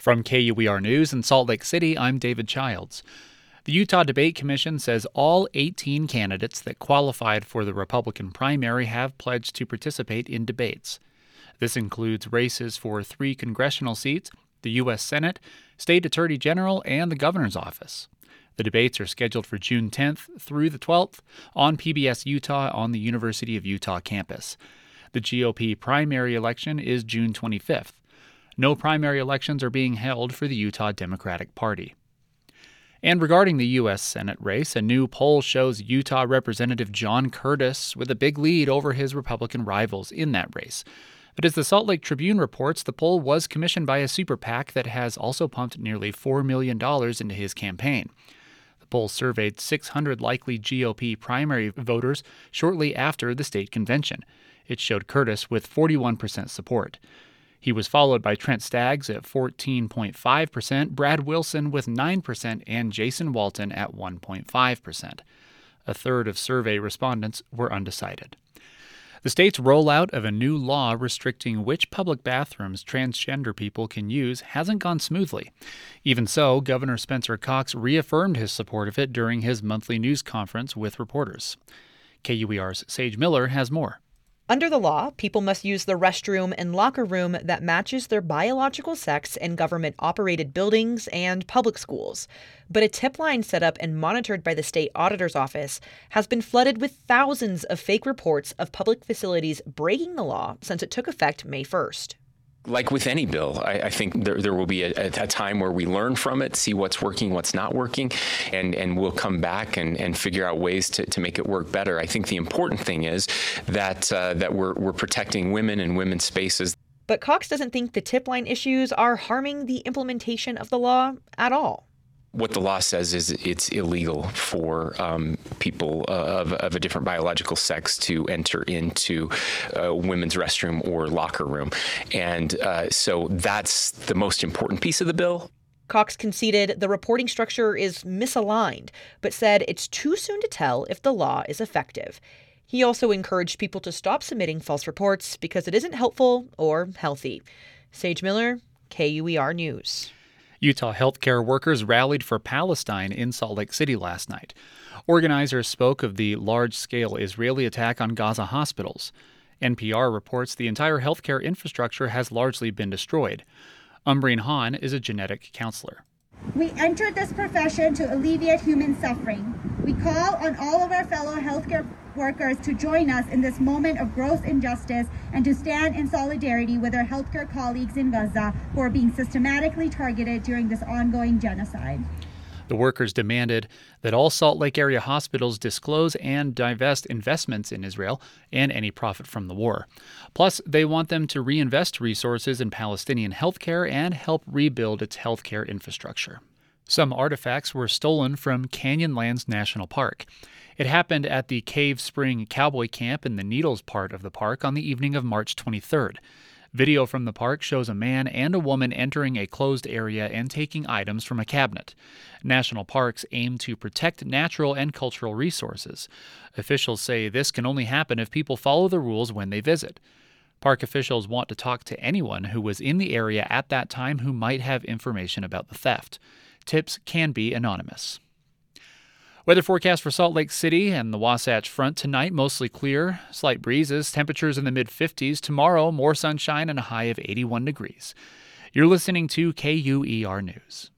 From KUER News in Salt Lake City, I'm David Childs. The Utah Debate Commission says all 18 candidates that qualified for the Republican primary have pledged to participate in debates. This includes races for 3 congressional seats, the U.S. Senate, State Attorney General, and the Governor's Office. The debates are scheduled for June 10th through the 12th on PBS Utah on the University of Utah campus. The GOP primary election is June 25th. No primary elections are being held for the Utah Democratic Party. And regarding the U.S. Senate race, a new poll shows Utah Representative John Curtis with a big lead over his Republican rivals in that race. But as the Salt Lake Tribune reports, the poll was commissioned by a super PAC that has also pumped nearly $4 million into his campaign. The poll surveyed 600 likely GOP primary voters shortly after the state convention. It showed Curtis with 41% support. He was followed by Trent Staggs at 14.5%, Brad Wilson with 9%, and Jason Walton at 1.5%. A third of survey respondents were undecided. The state's rollout of a new law restricting which public bathrooms transgender people can use hasn't gone smoothly. Even so, Governor Spencer Cox reaffirmed his support of it during his monthly news conference with reporters. KUER's Sage Miller has more. Under the law, people must use the restroom and locker room that matches their biological sex in government-operated buildings and public schools. But a tip line set up and monitored by the state auditor's office has been flooded with thousands of fake reports of public facilities breaking the law since it took effect May 1st. Like with any bill, I think there will be a time where we learn from it, see what's working, what's not working, and we'll come back and figure out ways to make it work better. I think the important thing is that we're protecting women and women's spaces. But Cox doesn't think the tip line issues are harming the implementation of the law at all. What the law says is it's illegal for people of a different biological sex to enter into a women's restroom or locker room. And so that's the most important piece of the bill. Cox conceded the reporting structure is misaligned, but said it's too soon to tell if the law is effective. He also encouraged people to stop submitting false reports because it isn't helpful or healthy. Sage Miller, KUER News. Utah healthcare workers rallied for Palestine in Salt Lake City last night. Organizers spoke of the large-scale Israeli attack on Gaza hospitals. NPR reports the entire healthcare infrastructure has largely been destroyed. Umbreen Hahn is a genetic counselor. We entered this profession to alleviate human suffering. We call on all of our fellow healthcare workers to join us in this moment of gross injustice and to stand in solidarity with our healthcare colleagues in Gaza who are being systematically targeted during this ongoing genocide. The workers demanded that all Salt Lake area hospitals disclose and divest investments in Israel and any profit from the war. Plus, they want them to reinvest resources in Palestinian healthcare and help rebuild its healthcare infrastructure. Some artifacts were stolen from Canyonlands National Park. It happened at the Cave Spring Cowboy Camp in the Needles part of the park on the evening of March 23rd. Video from the park shows a man and a woman entering a closed area and taking items from a cabinet. National parks aim to protect natural and cultural resources. Officials say this can only happen if people follow the rules when they visit. Park officials want to talk to anyone who was in the area at that time who might have information about the theft. Tips can be anonymous. Weather forecast for Salt Lake City and the Wasatch Front tonight, mostly clear, slight breezes, temperatures in the mid-50s. Tomorrow, more sunshine and a high of 81 degrees. You're listening to KUER News.